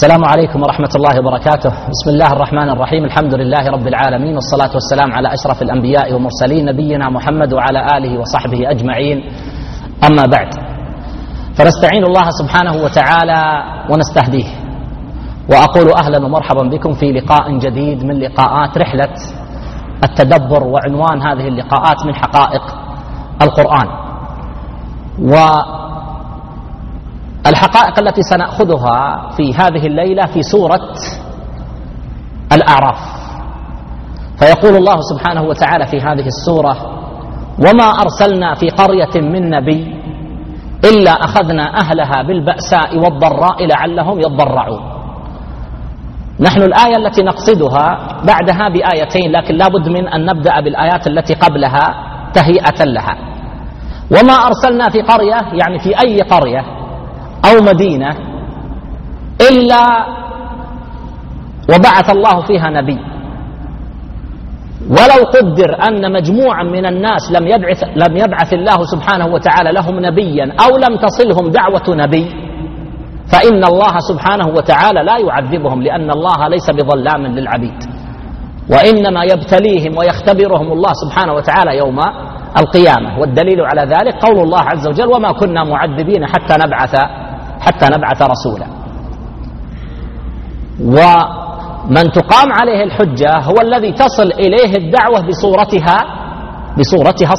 السلام عليكم ورحمة الله وبركاته. بسم الله الرحمن الرحيم. الحمد لله رب العالمين، والصلاة والسلام على أشرف الأنبياء والمرسلين نبينا محمد وعلى آله وصحبه أجمعين. أما بعد، فنستعين الله سبحانه وتعالى ونستهديه، وأقول أهلا ومرحبا بكم في لقاء جديد من لقاءات رحلة التدبر، وعنوان هذه اللقاءات من حقائق القرآن. والحقائق التي سنأخذها في هذه الليلة في سورة الأعراف. فيقول الله سبحانه وتعالى في هذه السورة: وما أرسلنا في قرية من نبي إلا أخذنا أهلها بالبأساء والضراء لعلهم يضرعون. نحن الآية التي نقصدها بعدها بآيتين، لكن لا بد من أن نبدأ بالآيات التي قبلها تهيئة لها. وما أرسلنا في قرية، يعني في أي قرية أو مدينة، إلا وبعث الله فيها نبي. ولو قدر أن مجموعا من الناس لم يبعث الله سبحانه وتعالى لهم نبيا أو لم تصلهم دعوة نبي، فإن الله سبحانه وتعالى لا يعذبهم، لأن الله ليس بظلام للعبيد، وإنما يبتليهم ويختبرهم الله سبحانه وتعالى يوم القيامة. والدليل على ذلك قول الله عز وجل: وما كنا معذبين حتى نبعث رسولا. ومن تقام عليه الحجة هو الذي تصل إليه الدعوة بصورتها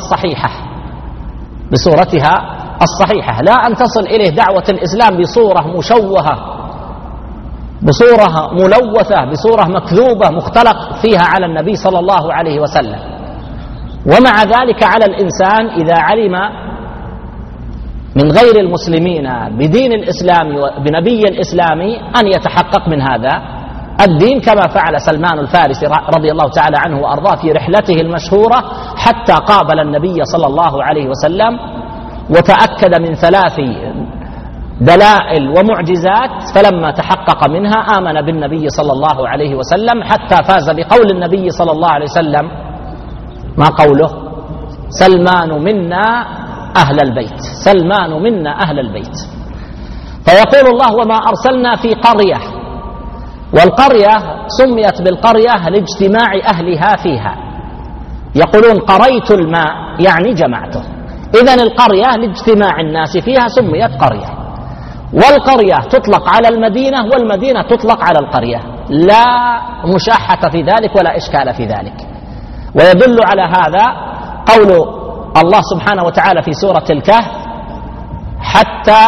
الصحيحة، لا أن تصل إليه دعوة الإسلام بصورة مشوهة، بصورة ملوثة، بصورة مكذوبة مختلق فيها على النبي صلى الله عليه وسلم. ومع ذلك على الإنسان إذا علم من غير المسلمين بدين الإسلام وبنبي الإسلامي أن يتحقق من هذا الدين، كما فعل سلمان الفارسي رضي الله تعالى عنه وأرضاه في رحلته المشهورة حتى قابل النبي صلى الله عليه وسلم، وتأكد من 3 دلائل ومعجزات، فلما تحقق منها آمن بالنبي صلى الله عليه وسلم، حتى فاز بقول النبي صلى الله عليه وسلم: ما قوله؟ سلمان منا أهل البيت، سلمان منا أهل البيت. فيقول الله: وما أرسلنا في قرية، والقرية سميت بالقرية لاجتماع أهلها فيها. يقولون قريت الماء يعني جمعته، إذن القرية لاجتماع الناس فيها سميت قرية. والقرية تطلق على المدينة، والمدينة تطلق على القرية، لا مشاحة في ذلك ولا إشكال في ذلك. ويدل على هذا قول الله سبحانه وتعالى في سورة الكهف: حتى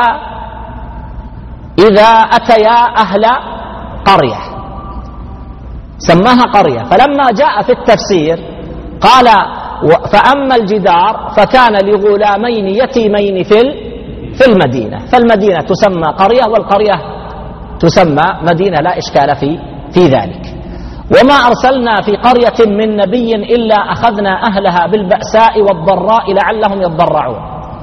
إذا أتيا أهل قرية، سماها قرية. فلما جاء في التفسير قال: فأما الجدار فكان لغلامين يتيمين في المدينة، فالمدينة تسمى قرية والقرية تسمى مدينة، لا إشكال في ذلك. وما أرسلنا في قرية من نبي إلا أخذنا أهلها بالبأساء والضراء لعلهم يضرعون.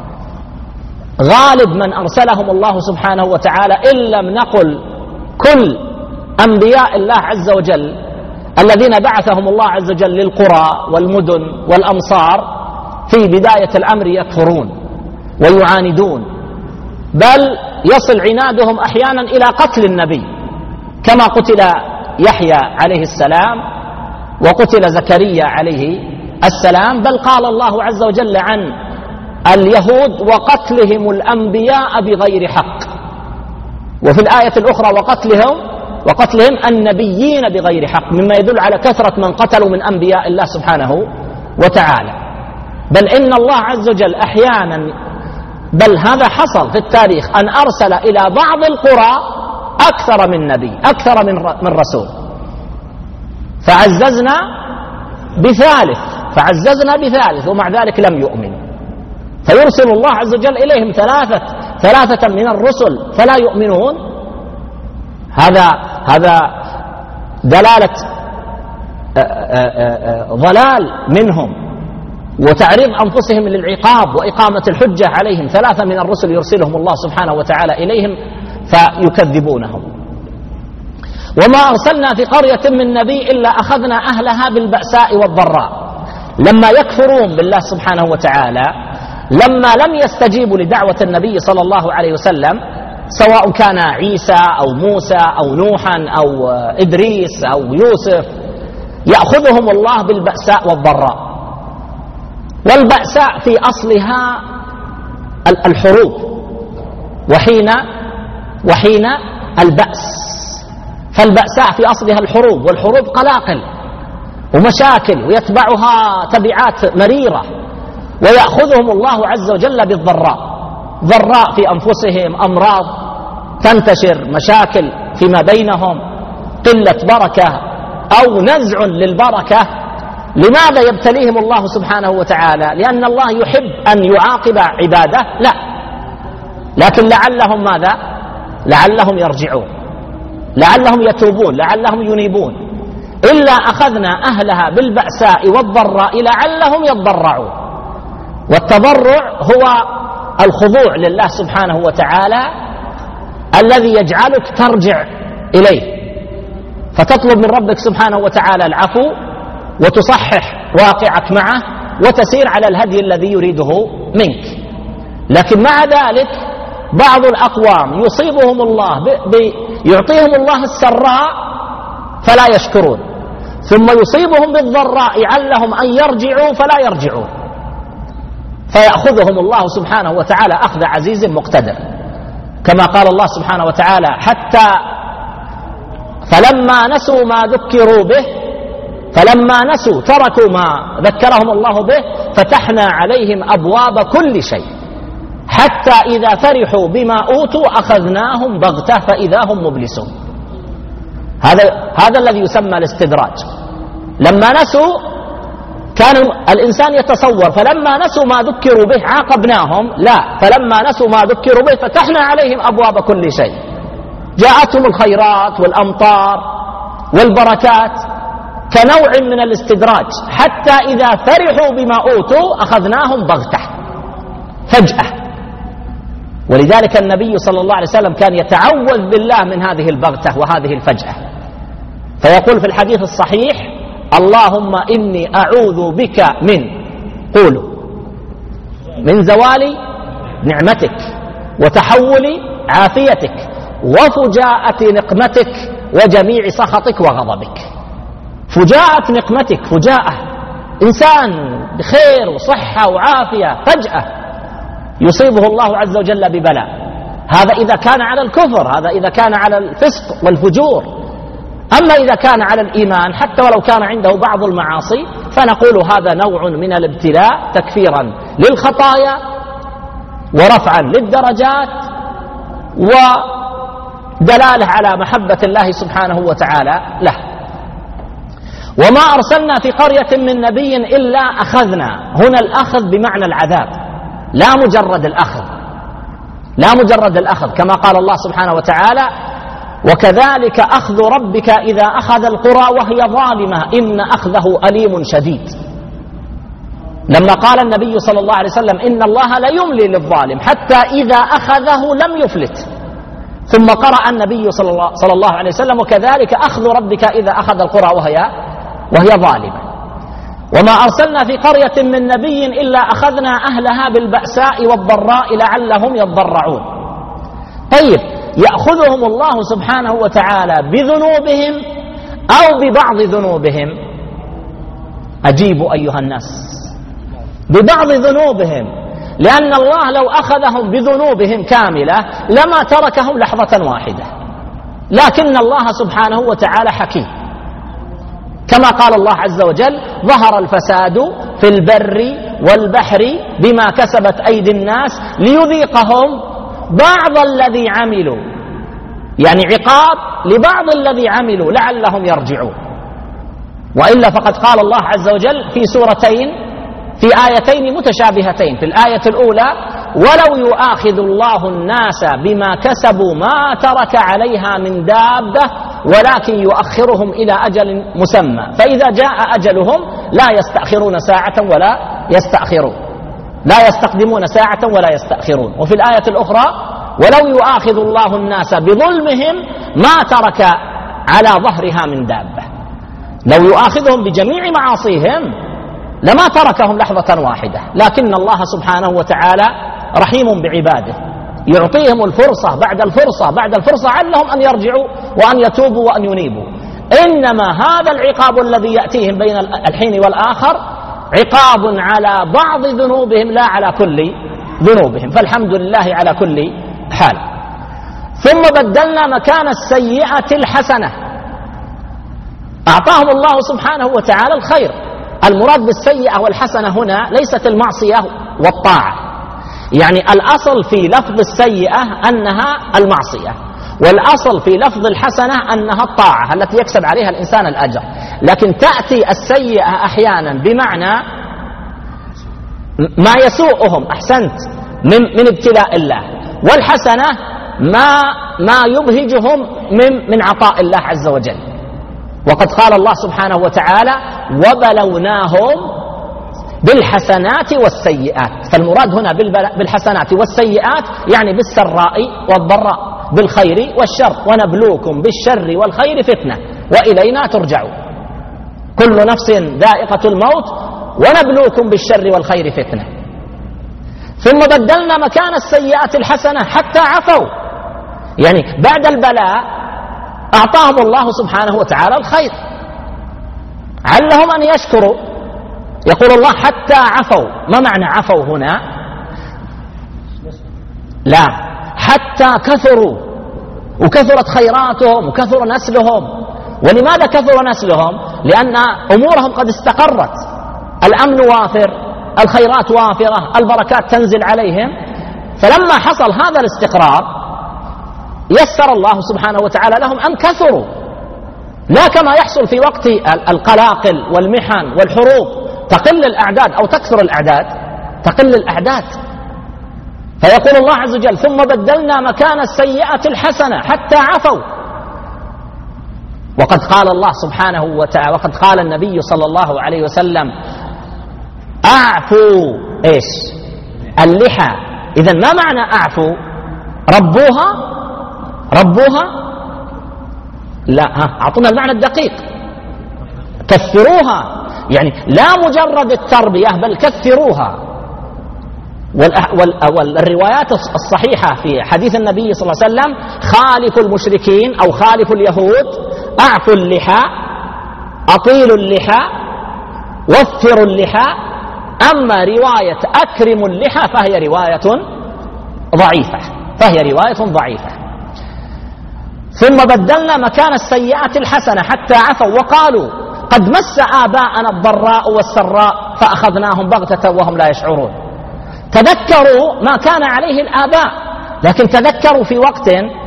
غالب من أرسلهم الله سبحانه وتعالى، إن لم نقل كل أنبياء الله عز وجل الذين بعثهم الله عز وجل للقرى والمدن والأمصار، في بداية الأمر يكفرون ويعاندون، بل يصل عنادهم أحيانا إلى قتل النبي، كما قتل يحيى عليه السلام وقتل زكريا عليه السلام. بل قال الله عز وجل عن اليهود: وقتلهم الأنبياء بغير حق. وفي الآية الأخرى: وقتلهم النبيين بغير حق، مما يدل على كثرة من قتلوا من أنبياء الله سبحانه وتعالى. بل إن الله عز وجل أحيانا، بل هذا حصل في التاريخ، أن أرسل إلى بعض القرى أكثر من نبي، أكثر من رسول، فعززنا بثالث ومع ذلك لم يؤمنوا، فيرسل الله عز وجل إليهم ثلاثة من الرسل فلا يؤمنون. هذا دلالة ضلال منهم وتعريض أنفسهم للعقاب وإقامة الحجة عليهم. 3 من الرسل يرسلهم الله سبحانه وتعالى إليهم فيكذبونهم. وما أرسلنا في قرية من نبي إلا أخذنا أهلها بالبأساء والضراء. لما يكفرون بالله سبحانه وتعالى، لما لم يستجيبوا لدعوة النبي صلى الله عليه وسلم، سواء كان عيسى أو موسى أو نوحا أو إدريس أو يوسف، يأخذهم الله بالبأساء والضراء. والبأساء في أصلها الحروب، وحين البأس، فالبأساء في أصلها الحروب، والحروب قلاقل ومشاكل ويتبعها تبعات مريرة، ويأخذهم الله عز وجل بالضراء، ضراء في أنفسهم، أمراض تنتشر، مشاكل فيما بينهم، قلة بركة أو نزع للبركة. لماذا يبتليهم الله سبحانه وتعالى؟ لأن الله يحب أن يعاقب عباده؟ لا، لكن لعلهم ماذا؟ لعلهم يرجعون، لعلهم يتوبون، لعلهم ينيبون. إلا أخذنا أهلها بالبأساء والضراء لعلهم يضرعون. والتضرع هو الخضوع لله سبحانه وتعالى الذي يجعلك ترجع إليه، فتطلب من ربك سبحانه وتعالى العفو وتصحح واقعك معه وتسير على الهدي الذي يريده منك. لكن مع ذلك بعض الأقوام يصيبهم الله يعطيهم الله السراء فلا يشكرون، ثم يصيبهم بالضراء علهم أن يرجعوا فلا يرجعون، فيأخذهم الله سبحانه وتعالى أخذ عزيز مقتدر، كما قال الله سبحانه وتعالى: حتى فلما نسوا ما ذكروا به، فلما نسوا تركوا ما ذكرهم الله به فتحنا عليهم أبواب كل شيء حتى إذا فرحوا بما أوتوا أخذناهم بغتة فإذا هم مبلسون. هذا الذي يسمى الاستدراج. لما نسوا كان الإنسان يتصور فلما نسوا ما ذكروا به عاقبناهم، لا، فلما نسوا ما ذكروا به فتحنا عليهم أبواب كل شيء، جاءتهم الخيرات والأمطار والبركات كنوع من الاستدراج، حتى إذا فرحوا بما أوتوا أخذناهم بغتة فجأة. ولذلك النبي صلى الله عليه وسلم كان يتعوذ بالله من هذه البغتة وهذه الفجأة، فيقول في الحديث الصحيح: اللهم إني أعوذ بك من زوال نعمتك وتحول عافيتك وفجاءة نقمتك وجميع سخطك وغضبك. فجاءة نقمتك، فجاءة إنسان بخير وصحة وعافية فجأة يصيبه الله عز وجل ببلاء، هذا إذا كان على الكفر، هذا إذا كان على الفسق والفجور. أما إذا كان على الإيمان حتى ولو كان عنده بعض المعاصي فنقول هذا نوع من الابتلاء تكفيرا للخطايا ورفعا للدرجات ودلالة على محبة الله سبحانه وتعالى له. وما أرسلنا في قرية من نبي إلا أخذنا، هنا الأخذ بمعنى العذاب، لا مجرد الأخذ، كما قال الله سبحانه وتعالى: وكذلك أخذ ربك إذا أخذ القرى وهي ظالمة إن أخذه أليم شديد. لما قال النبي صلى الله عليه وسلم: إن الله لا يملي للظالم حتى إذا أخذه لم يفلت، ثم قرأ النبي صلى الله عليه وسلم: وكذلك أخذ ربك إذا أخذ القرى وهي ظالمة. وما أرسلنا في قرية من نبي إلا أخذنا أهلها بالبأساء والضراء لعلهم يضرعون. طيب، يأخذهم الله سبحانه وتعالى بذنوبهم أو ببعض ذنوبهم؟ أجيبوا أيها الناس، ببعض ذنوبهم، لأن الله لو أخذهم بذنوبهم كاملة لما تركهم لحظة واحدة، لكن الله سبحانه وتعالى حكيم، كما قال الله عز وجل: ظهر الفساد في البر والبحر بما كسبت أيدي الناس ليذيقهم بعض الذي عملوا، يعني عقاب لبعض الذي عملوا لعلهم يرجعون. وإلا فقد قال الله عز وجل في سورتين، في آيتين متشابهتين. في الآية الأولى: ولو يؤاخذ الله الناس بما كسبوا ما ترك عليها من دابة ولكن يؤخرهم إلى أجل مسمى فإذا جاء أجلهم لا يستأخرون ساعة ولا يستأخرون، لا يستقدمون ساعة ولا يستأخرون. وفي الآية الأخرى: ولو يؤاخذ الله الناس بظلمهم ما ترك على ظهرها من دابة. لو يؤاخذهم بجميع معاصيهم لما تركهم لحظة واحدة، لكن الله سبحانه وتعالى رحيم بعباده يعطيهم الفرصة بعد الفرصة بعد الفرصة علهم أن يرجعوا وأن يتوبوا وأن ينيبوا. إنما هذا العقاب الذي يأتيهم بين الحين والآخر عقاب على بعض ذنوبهم لا على كل ذنوبهم، فالحمد لله على كل حال. ثم بدلنا مكان السيئة الحسنة، أعطاهم الله سبحانه وتعالى الخير. المراد بالسيئة والحسنة هنا ليست المعصية والطاعة، يعني الأصل في لفظ السيئة أنها المعصية، والأصل في لفظ الحسنة أنها الطاعة التي يكسب عليها الإنسان الأجر. لكن تأتي السيئة أحيانا بمعنى ما يسوءهم، أحسنت، من ابتلاء الله، والحسنة ما يبهجهم من عطاء الله عز وجل. وقد قال الله سبحانه وتعالى وبلوناهم بالحسنات والسيئات، فالمراد هنا بالحسنات والسيئات يعني بالسراء والضراء، بالخير والشر، ونبلوكم بالشر والخير فتنة وإلينا ترجعون، كل نفس ذائقة الموت ونبلوكم بالشر والخير فتنة. ثم بدلنا مكان السيئات الحسنة حتى عفوا، يعني بعد البلاء أعطاهم الله سبحانه وتعالى الخير علهم أن يشكروا. يقول الله حتى عفوا، ما معنى عفوا هنا؟ لا، حتى كثروا وكثرت خيراتهم وكثر نسلهم. ولماذا كثر نسلهم؟ لأن أمورهم قد استقرت، الأمن وافر، الخيرات وافرة، البركات تنزل عليهم. فلما حصل هذا الاستقرار يسر الله سبحانه وتعالى لهم أن كثروا، لا كما يحصل في وقت القلاقل والمحن والحروب تقل الأعداد أو تكثر الأعداد، تقل الأعداد. فيقول الله عز وجل ثم بدلنا مكان السيئة الحسنة حتى عفوا. وقد قال الله سبحانه وتعالى، وقد قال النبي صلى الله عليه وسلم أعفوا إيش؟ اللحى. إذن ما معنى أعفوا؟ ربوها؟ لا، أعطونا المعنى الدقيق. كثروها، يعني لا مجرد التربية بل كثروها. والروايات الصحيحة في حديث النبي صلى الله عليه وسلم خالفوا المشركين أو خالفوا اليهود، أعفوا اللحى، أطيلوا اللحى، وفروا اللحى. أما رواية أكرموا اللحى فهي رواية ضعيفة. ثم بدلنا مكان السيئات الحسنة حتى عفوا وقالوا قد مس آباءنا الضراء والسراء فأخذناهم بغتة وهم لا يشعرون. تذكروا ما كان عليه الآباء، لكن تذكروا في وقت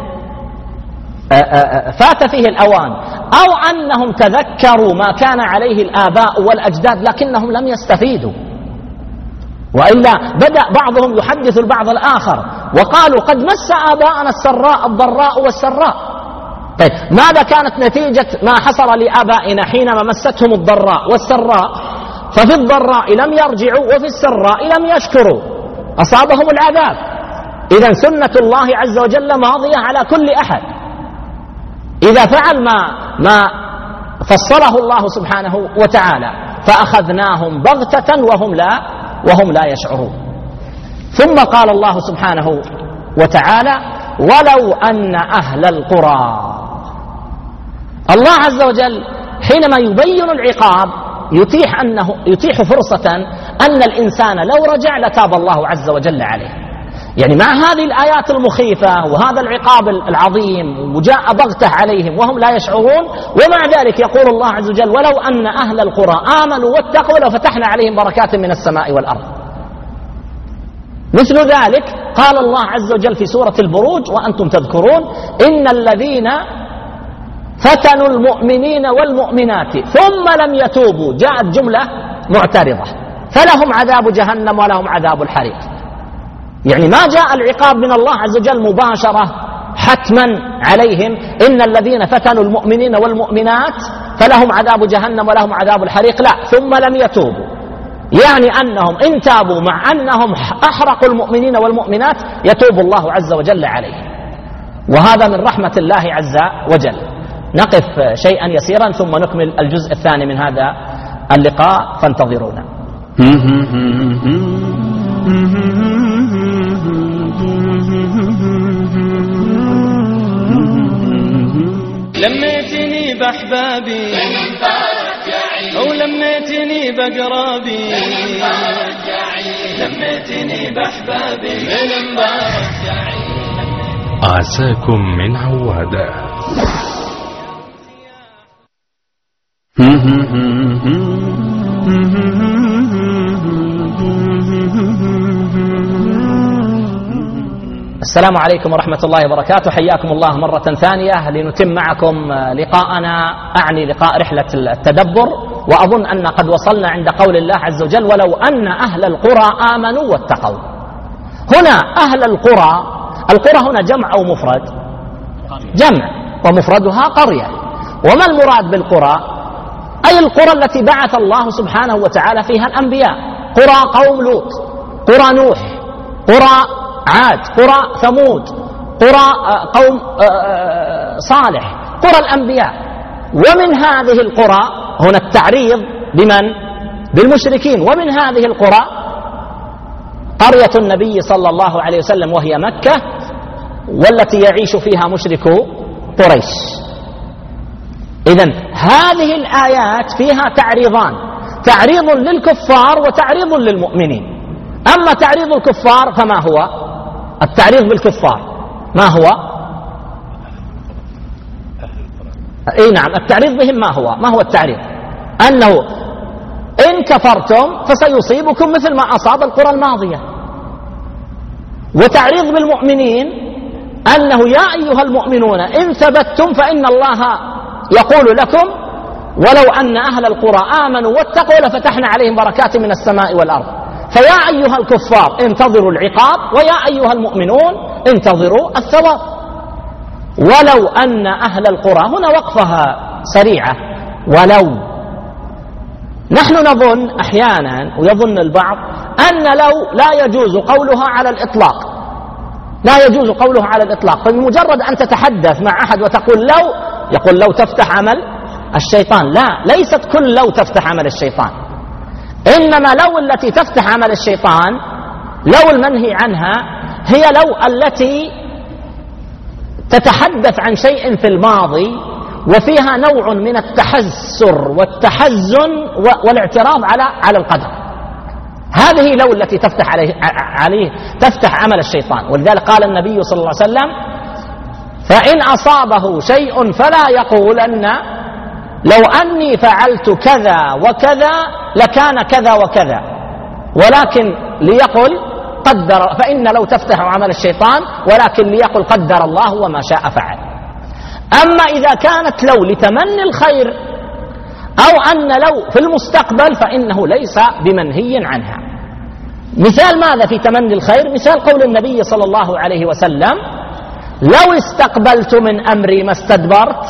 فات فيه الأوان، أو أنهم تذكروا ما كان عليه الآباء والأجداد لكنهم لم يستفيدوا، وإلا بدأ بعضهم يحدث البعض الآخر وقالوا قد مس آباءنا الضراء والسراء. طيب ماذا كانت نتيجة ما حصل لآبائنا حينما مستهم الضراء والسراء؟ ففي الضراء لم يرجعوا وفي السراء لم يشكروا، أصابهم العذاب. إذن سنة الله عز وجل ماضية على كل أحد إذا فعل ما فصله الله سبحانه وتعالى، فأخذناهم بغتة وهم لا يشعرون. ثم قال الله سبحانه وتعالى ولو أن أهل القرى. الله عز وجل حينما يبين العقاب يتيح فرصة أن الإنسان لو رجع لتاب الله عز وجل عليه. يعني مع هذه الآيات المخيفة وهذا العقاب العظيم وجاء بغتة عليهم وهم لا يشعرون، ومع ذلك يقول الله عز وجل ولو أن أهل القرى آمنوا واتقوا لفتحنا عليهم بركات من السماء والأرض. مثل ذلك قال الله عز وجل في سورة البروج وأنتم تذكرون إن الذين فتنوا المؤمنين والمؤمنات ثم لم يتوبوا، جاءت جملة معترضة، فلهم عذاب جهنم ولهم عذاب الحريق. يعني ما جاء العقاب من الله عز وجل مباشرة حتما عليهم إن الذين فتنوا المؤمنين والمؤمنات فلهم عذاب جهنم ولهم عذاب الحريق، لا، ثم لم يتوبوا، يعني أنهم إن تابوا مع أنهم أحرقوا المؤمنين والمؤمنات يتوب الله عز وجل عليهم. وهذا من رحمة الله عز وجل. نقف شيئا يسيرا ثم نكمل الجزء الثاني من هذا اللقاء، فانتظرونا. بأحبابي ولميتني بقرابي لميتني بأحبابي من مبارك يا عيد. عساكم من عوادة. السلام عليكم ورحمة الله وبركاته. حياكم الله مرة ثانية لنتم معكم لقاءنا، أعني لقاء رحلة التدبر. وأظن أن قد وصلنا عند قول الله عز وجل: ولو أن أهل القرى آمنوا واتقوا. هنا أهل القرى، القرى هنا جمع أو مفرد؟ جمع، ومفردها قرية. وما المراد بالقرى؟ أي القرى التي بعث الله سبحانه وتعالى فيها الأنبياء. قرى قوم لوط، قرى نوح، قرى عاد، قرى ثمود، قرى قوم صالح، قرى الأنبياء. ومن هذه القرى هنا التعريض بمن؟ بالمشركين. ومن هذه القرى قرية النبي صلى الله عليه وسلم وهي مكة، والتي يعيش فيها مشركو قريش. إذن هذه الآيات فيها تعريضان: تعريض للكفار وتعريض للمؤمنين. أما تعريض الكفار فما هو؟ التعريض بالكفار ما هو؟ اي نعم، التعريض بهم ما هو التعريض؟ أنه إن كفرتم فسيصيبكم مثل ما أصاب القرى الماضية. وتعريض بالمؤمنين أنه يا أيها المؤمنون إن ثبتتم فإن الله يقول لكم: ولو أن أهل القرى آمنوا واتقوا لفتحنا عليهم بركات من السماء والأرض. فيا أيها الكفار انتظروا العقاب، ويا أيها المؤمنون انتظروا الثواب. ولو أن أهل القرى، هنا وقفها سريعة، ولو. نحن نظن أحيانا ويظن البعض أن لو لا يجوز قولها على الإطلاق، لا يجوز قولها على الإطلاق. فبمجرد أن تتحدث مع أحد وتقول لو، يقول لو تفتح عمل الشيطان. لا، ليست كل لو تفتح عمل الشيطان، إنما لو التي تفتح عمل الشيطان، لو المنهي عنها، هي لو التي تتحدث عن شيء في الماضي وفيها نوع من التحسر والتحزن والاعتراض على القدر. هذه لو التي تفتح عليه تفتح عمل الشيطان. ولذلك قال النبي صلى الله عليه وسلم: فإن أصابه شيء فلا يقول أن لو أني فعلت كذا وكذا لكان كذا وكذا، ولكن ليقل قدر، فإن لو تفتح عمل الشيطان، ولكن ليقل قدر الله وما شاء فعل. أما إذا كانت لو لتمني الخير أو أن لو في المستقبل فإنه ليس بمنهي عنها. مثال ماذا في تمني الخير؟ مثال قول النبي صلى الله عليه وسلم: لو استقبلت من أمري ما استدبرت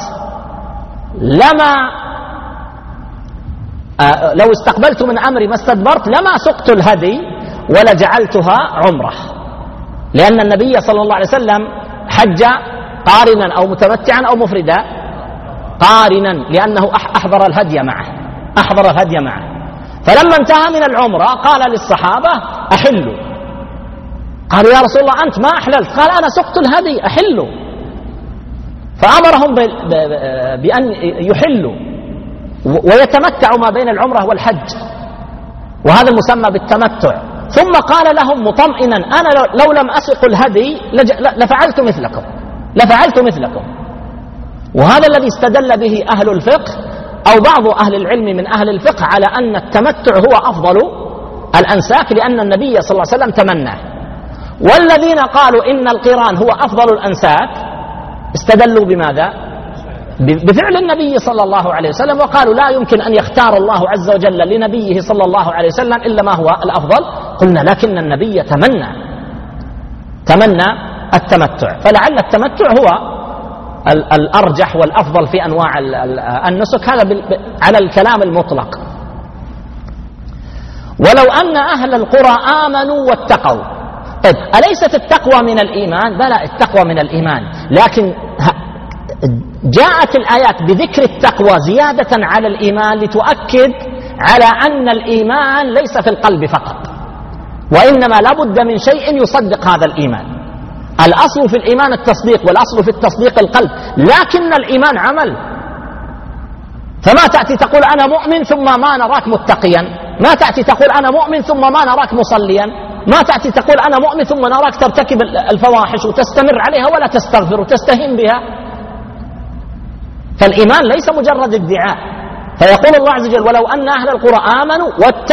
لو استقبلت من أمري ما استدبرت لما سقت الهدي ولجعلتها عمرة. لأن النبي صلى الله عليه وسلم حج قارنا أو متمتعا أو مفردا؟ قارنا، لأنه أحضر الهدي معه. فلما انتهى من العمرة قال للصحابة: أحلوا. قالوا: يا رسول الله أنت ما أحللت. قال: أنا سقت الهدي، أحلوا. فأمرهم بأن يحلوا ويتمتعوا ما بين العمرة والحج، وهذا المسمى بالتمتع. ثم قال لهم مطمئنا: أنا لو لم أسق الهدي لفعلت مثلكم. وهذا الذي استدل به أهل الفقه أو بعض أهل العلم من أهل الفقه على أن التمتع هو أفضل الأنساك، لأن النبي صلى الله عليه وسلم تمناه. والذين قالوا إن القران هو أفضل الأنساك استدلوا بماذا؟ بفعل النبي صلى الله عليه وسلم، وقالوا لا يمكن أن يختار الله عز وجل لنبيه صلى الله عليه وسلم إلا ما هو الأفضل. قلنا لكن النبي تمنى التمتع، فلعل التمتع هو الأرجح والأفضل في أنواع النسك، هذا على الكلام المطلق. ولو أن أهل القرى آمنوا واتقوا. أليست التقوى من الإيمان؟ بلى، التقوى من الإيمان، لكن جاءت الآيات بذكر التقوى زيادة على الإيمان لتؤكد على أن الإيمان ليس في القلب فقط، وإنما لابد من شيء يصدق هذا الإيمان. الأصل في الإيمان التصديق، والأصل في التصديق القلب، لكن الإيمان عمل. فما تأتي تقول أنا مؤمن ثم ما نراك متقيا، ما تأتي تقول أنا مؤمن ثم ما نراك مصليا، ما تأتي تقول أنا مؤمن ثم نراك ترتكب الفواحش وتستمر عليها ولا تستغفر وتستهين بها. فالإيمان ليس مجرد ادعاء. فيقول الله عز وجل ولو أن أهل القرى آمنوا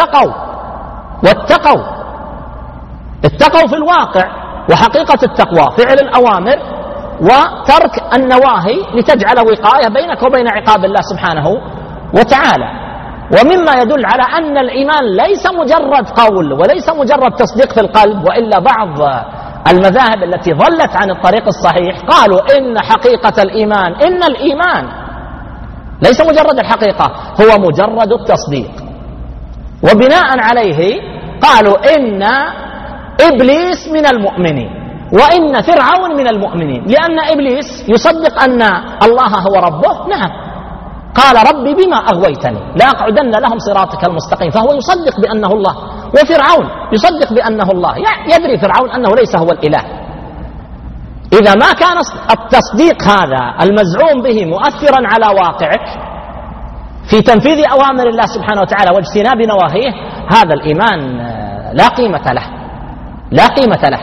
اتقوا في الواقع. وحقيقة التقوى فعل الأوامر وترك النواهي لتجعل وقاية بينك وبين عقاب الله سبحانه وتعالى. ومما يدل على أن الإيمان ليس مجرد قول وليس مجرد تصديق في القلب، وإلا بعض المذاهب التي ضلت عن الطريق الصحيح قالوا إن حقيقة الإيمان، إن الإيمان ليس مجرد الحقيقة، هو مجرد التصديق. وبناء عليه قالوا إن إبليس من المؤمنين وإن فرعون من المؤمنين، لأن إبليس يصدق أن الله هو ربه، نعم، قال ربي بما أغويتني لأقعدن لهم صراطك المستقيم، فهو يصدق بأنه الله. وفرعون يصدق بأنه الله، يدري فرعون أنه ليس هو الإله. إذا ما كان التصديق هذا المزعوم به مؤثرا على واقعك في تنفيذ أوامر الله سبحانه وتعالى واجتناب نواهيه، هذا الإيمان لا قيمة له.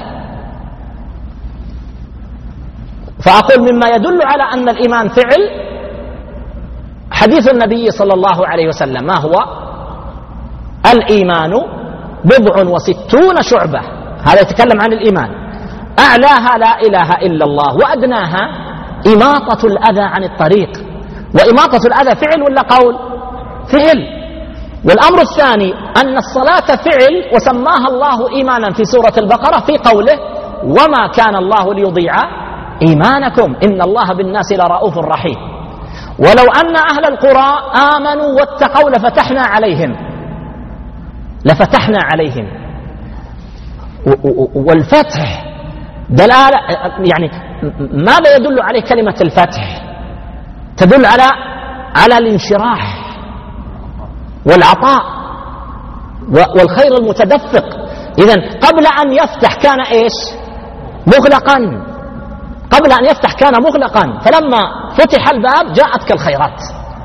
فأقول مما يدل على أن الإيمان فعل حديث النبي صلى الله عليه وسلم، ما هو؟ الإيمان 67 شعبة. هذا يتكلم عن الإيمان. أعلاها لا إله إلا الله، وأدناها إماطة الأذى عن الطريق. وإماطة الأذى فعل ولا قول؟ فعل. والأمر الثاني أن الصلاة فعل، وسماها الله إيمانا في سورة البقرة في قوله وما كان الله ليضيع إيمانكم إن الله بالناس لرؤوف رحيم. ولو أن أهل القرى آمنوا واتقوا لفتحنا عليهم. والفتح دلالة، يعني ماذا يدل عليه كلمة الفتح؟ تدل على الانشراح والعطاء والخير المتدفق. إذن قبل أن يفتح كان إيش؟ مغلقا. قبل أن يفتح كان مغلقا، فلما فتح الباب جاءتك الخيرات.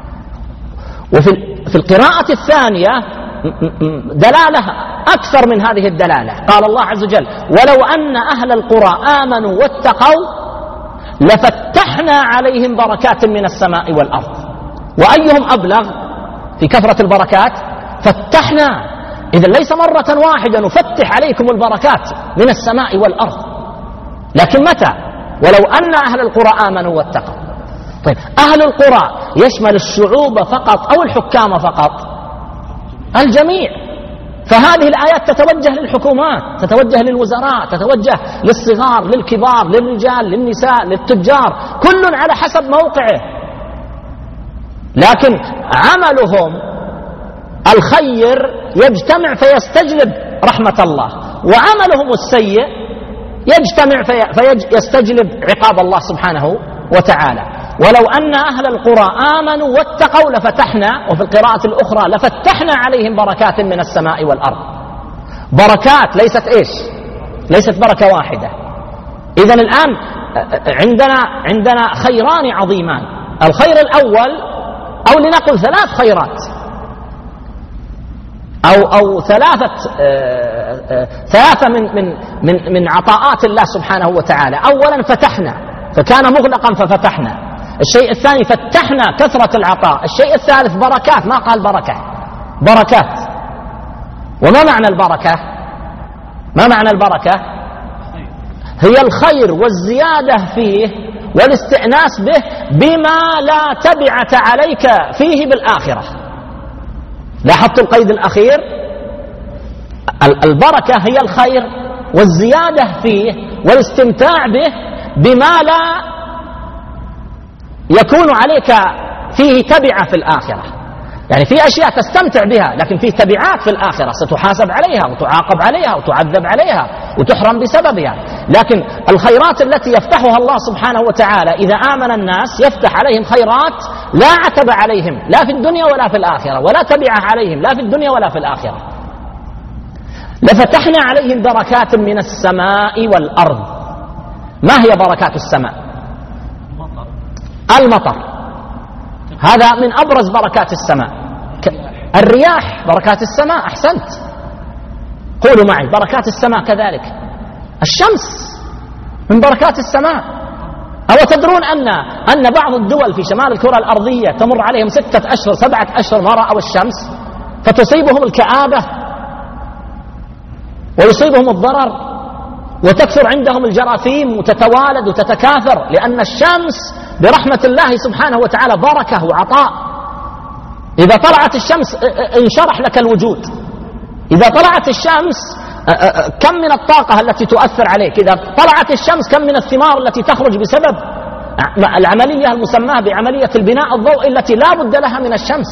وفي القراءة الثانية دلالة أكثر من هذه الدلالة. قال الله عز وجل ولو أن أهل القرى آمنوا واتقوا لفتحنا عليهم بركات من السماء والأرض. وأيهم أبلغ في كثرة البركات؟ فتحنا. إذن ليس مرة واحدة نفتح عليكم البركات من السماء والأرض، لكن متى؟ ولو أن أهل القرى آمنوا واتقوا. طيب أهل القرى يشمل الشعوب فقط أو الحكام فقط؟ الجميع. فهذه الآيات تتوجه للحكومات، تتوجه للوزراء، تتوجه للصغار، للكبار، للرجال، للنساء، للتجار، كل على حسب موقعه. لكن عملهم الخير يجتمع فيستجلب رحمة الله، وعملهم السيء يجتمع فيستجلب عقاب الله سبحانه وتعالى. ولو أن أهل القرى آمنوا واتقوا لفتحنا، وفي القراءة الأخرى لفتحنا عليهم بركات من السماء والأرض. بركات ليست إيش؟ ليست بركة واحدة. إذن الآن عندنا خيران عظيمان. الخير الأول، أو لنقل 3 خيرات، أو ثلاثة من عطاءات الله سبحانه وتعالى. أولا فتحنا، فكان مغلقا ففتحنا. الشيء الثاني فتحنا، كثرة العطاء. الشيء الثالث بركات، ما قال بركة، بركات. وما معنى البركة؟ ما معنى البركة؟ هي الخير والزيادة فيه والاستئناس به بما لا تبعة عليك فيه بالآخرة. لاحظت القيد الأخير؟ البركة هي الخير والزيادة فيه والاستمتاع به بما لا يكون عليك فيه تبعة في الآخرة. يعني في أشياء تستمتع بها لكن فيه تبعات في الآخرة، ستحاسب عليها وتعاقب عليها وتعذب عليها وتحرم بسببها. لكن الخيرات التي يفتحها الله سبحانه وتعالى إذا آمن الناس يفتح عليهم خيرات لا عتب عليهم لا في الدنيا ولا في الآخرة، ولا تبعة عليهم لا في الدنيا ولا في الآخرة. لفتحنا عليهم بركات من السماء والأرض. ما هي بركات السماء؟ المطر. هذا من أبرز بركات السماء. الرياح بركات السماء، أحسنت، قولوا معي، بركات السماء كذلك. الشمس من بركات السماء. أو تدرون أن بعض الدول في شمال الكرة الأرضية تمر عليهم 6 أشهر 7 أشهر ما رأوا الشمس، فتصيبهم الكآبة ويصيبهم الضرر وتكثر عندهم الجراثيم وتتوالد وتتكاثر، لأن الشمس برحمة الله سبحانه وتعالى بركة وعطاء. إذا طلعت الشمس انشرح لك الوجود. إذا طلعت الشمس كم من الطاقة التي تؤثر عليك. إذا طلعت الشمس كم من الثمار التي تخرج بسبب العملية المسماة بعملية البناء الضوئي التي لا بد لها من الشمس.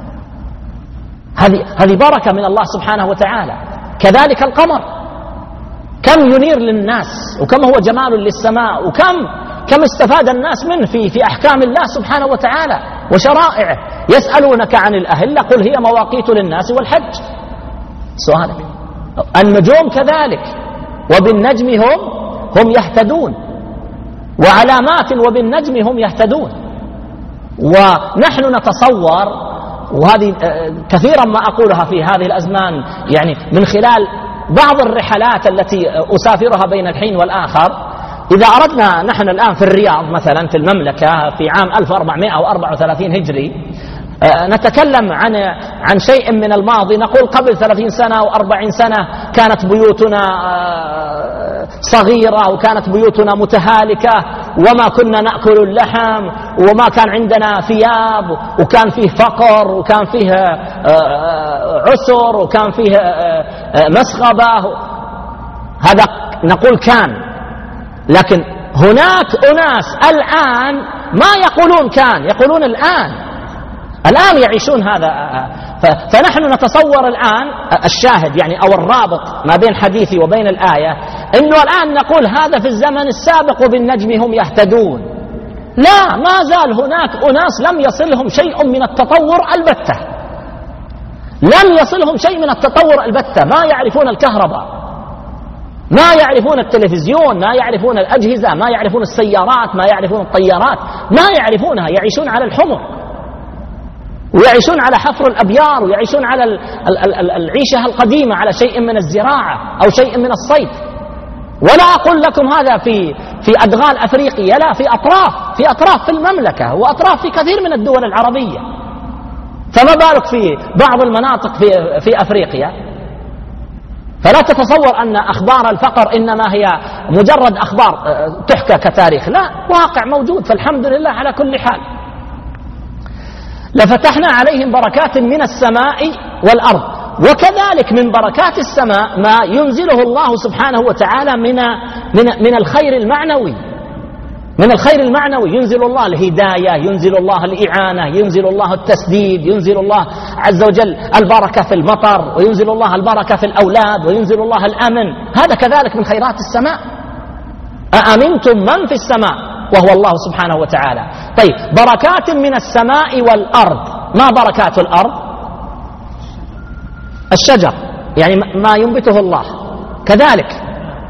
هذه بركة من الله سبحانه وتعالى. كذلك القمر، كم ينير للناس، وكم هو جمال للسماء، وكم استفاد الناس منه في أحكام الله سبحانه وتعالى وشرائعه. يسألونك عن الأهلة قل هي مواقيت للناس والحج. سؤالك. النجوم كذلك، وبالنجم هم يهتدون، وعلامات وبالنجم هم يهتدون. ونحن نتصور، وهذه كثيرا ما أقولها في هذه الأزمان، يعني من خلال بعض الرحلات التي أسافرها بين الحين والآخر، إذا أردنا نحن الآن في الرياض مثلا في المملكة في عام 1434 هجري نتكلم عن شيء من الماضي، نقول قبل 30 سنة و40 سنة كانت بيوتنا صغيرة وكانت بيوتنا متهالكة وما كنا نأكل اللحم وما كان عندنا ثياب وكان فيه فقر وكان فيه عسر وكان فيه مسغبة. هذا نقول كان، لكن هناك أناس الآن ما يقولون كان، يقولون الآن يعيشون هذا. فنحن نتصور الآن الشاهد يعني أو الرابط ما بين حديثي وبين الآية، إنه الآن نقول هذا في الزمن السابق وبالنجم هم يهتدون. لا، ما زال هناك أناس لم يصلهم شيء من التطور البتة، لم يصلهم شيء من التطور البتة. ما يعرفون الكهرباء، ما يعرفون التلفزيون، ما يعرفون الأجهزة، ما يعرفون السيارات، ما يعرفون الطيارات، ما يعرفونها. يعيشون على الحمر ويعيشون على حفر الأبيار ويعيشون على العيشة القديمة، على شيء من الزراعة أو شيء من الصيد. ولا أقول لكم هذا في أدغال أفريقيا، لا، في أطراف في المملكة وأطراف في كثير من الدول العربية. فما بالك في بعض المناطق في أفريقيا. فلا تتصور أن أخبار الفقر إنما هي مجرد أخبار تحكى كتاريخ، لا، واقع موجود، فالحمد لله على كل حال. لفتحنا عليهم بركات من السماء والأرض. وكذلك من بركات السماء ما ينزله الله سبحانه وتعالى من الخير المعنوي. من الخير المعنوي ينزل الله الهداية، ينزل الله الإعانة، ينزل الله التسديد، ينزل الله عز وجل البركة في المطر، وينزل الله البركة في الأولاد، وينزل الله الأمن. هذا كذلك من خيرات السماء. أأمنتم من في السماء وهو الله سبحانه وتعالى. طيب، بركات من السماء والأرض. ما بركات الأرض؟ الشجر، يعني ما ينبته الله. كذلك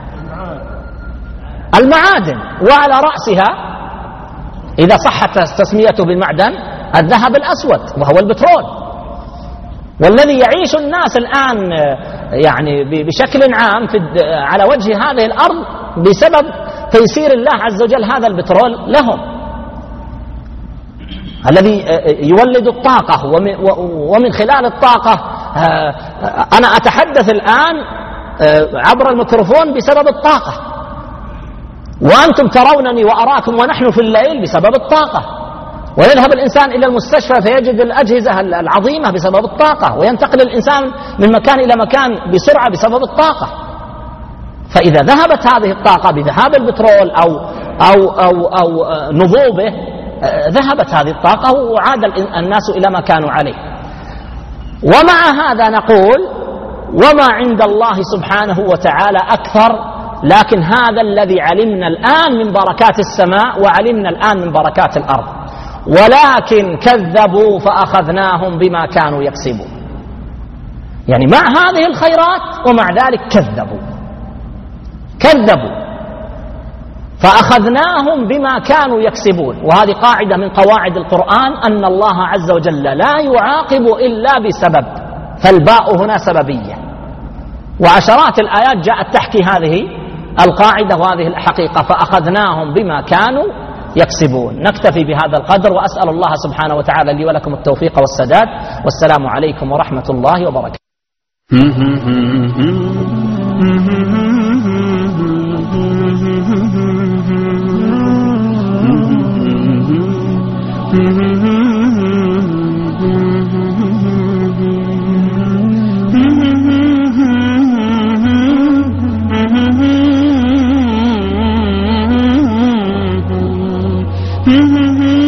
المعادن، وعلى رأسها إذا صحت تسميته بالمعدن الذهب الأسود وهو البترول. والذي يعيش الناس الآن يعني بشكل عام على وجه هذه الأرض بسبب تيسير الله عز وجل هذا البترول لهم، الذي يولد الطاقة. ومن خلال الطاقة أنا أتحدث الآن عبر الميكروفون بسبب الطاقة، وأنتم ترونني وأراكم ونحن في الليل بسبب الطاقة. ويذهب الإنسان إلى المستشفى فيجد الأجهزة العظيمة بسبب الطاقة، وينتقل الإنسان من مكان إلى مكان بسرعة بسبب الطاقة. فإذا ذهبت هذه الطاقة بذهاب البترول أو نضوبه، ذهبت هذه الطاقة وعاد الناس إلى ما كانوا عليه. ومع هذا نقول وما عند الله سبحانه وتعالى أكثر، لكن هذا الذي علمنا الآن من بركات السماء وعلمنا الآن من بركات الأرض. ولكن كذبوا فأخذناهم بما كانوا يكسبون. يعني مع هذه الخيرات ومع ذلك كذبوا. فأخذناهم بما كانوا يكسبون. وهذه قاعدة من قواعد القرآن، أن الله عز وجل لا يعاقب إلا بسبب، فالباء هنا سببية. وعشرات الآيات جاءت تحكي هذه القاعدة وهذه الحقيقة، فأخذناهم بما كانوا يكسبون. نكتفي بهذا القدر، وأسأل الله سبحانه وتعالى لي ولكم التوفيق والسداد، والسلام عليكم ورحمة الله وبركاته. Mm-hmm.